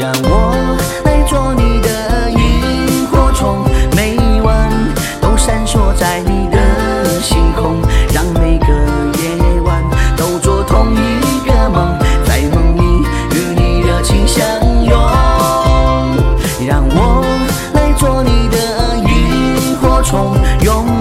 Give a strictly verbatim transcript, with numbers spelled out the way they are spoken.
让我来做你的萤火虫，每晚都闪烁在你的星空，让每个夜晚都做同一个梦，在梦里与你热情相拥。让我来做你的萤火虫，永